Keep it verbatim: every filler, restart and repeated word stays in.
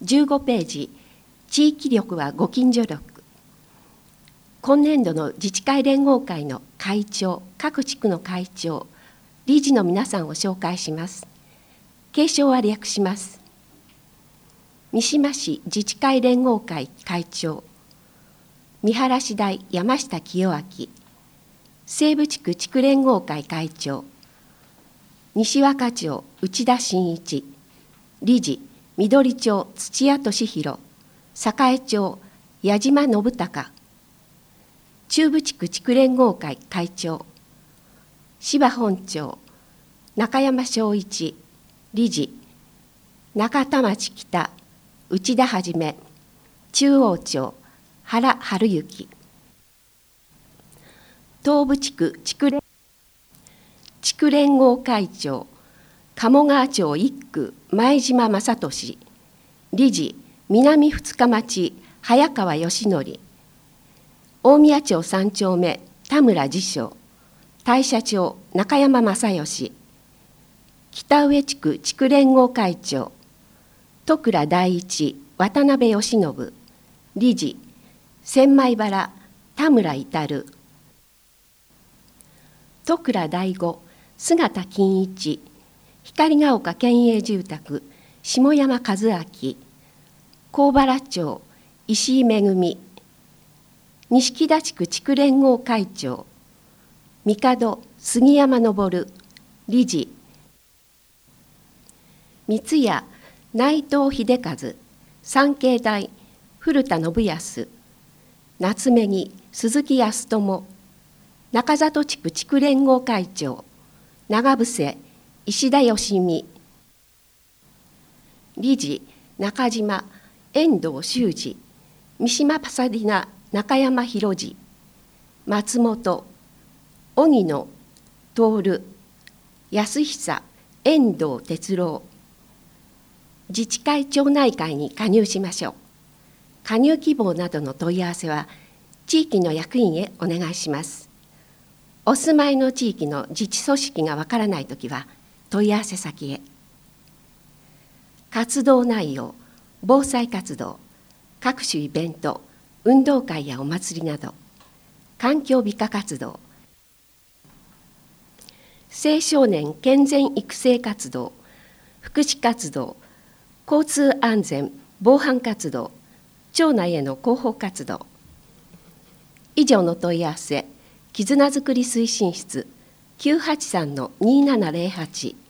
じゅうごページ、地域力はご近所力。今年度の自治会連合会の会長、各地区の会長、理事の皆さんを紹介します。継承は略します。三島市自治会連合会会長、三原市大山下清明、西部地区地区連合会会長、西若町内田真一、理事緑町土屋俊弘、栄町矢島信孝、中部地区地区連合会会長、芝本町中山正一、理事中田町北内田はじめ、中央町原春之、東部地区地区連地区連合会長鴨川町一区前島正俊、理事南二日町早川義則、大宮町三丁目田村次章、大社町中山正義、北上地区地区連合会長戸倉第一渡辺義信、理事千枚原田村至、戸倉第五姿金一、光が丘県営住宅下山和明、高原町石井恵、錦田地区地区連合会長帝杉山昇、理事三谷内藤秀和、三景大古田信康、夏目に鈴木康友、中里地区地区連合会長長伏石田義美、理事中島遠藤修二、三島パサディナ中山博次、松本荻野徹、安久遠藤哲郎。自治会町内会に加入しましょう。加入希望などの問い合わせは地域の役員へお願いします。お住まいの地域の自治組織がわからないときは問い合わせ先へ。活動内容、防災活動、各種イベント、運動会やお祭りなど、環境美化活動、青少年健全育成活動、福祉活動、交通安全防犯活動、町内への広報活動。以上の問い合わせ、絆づくり推進室 きゅうはちさんのにーななぜろはち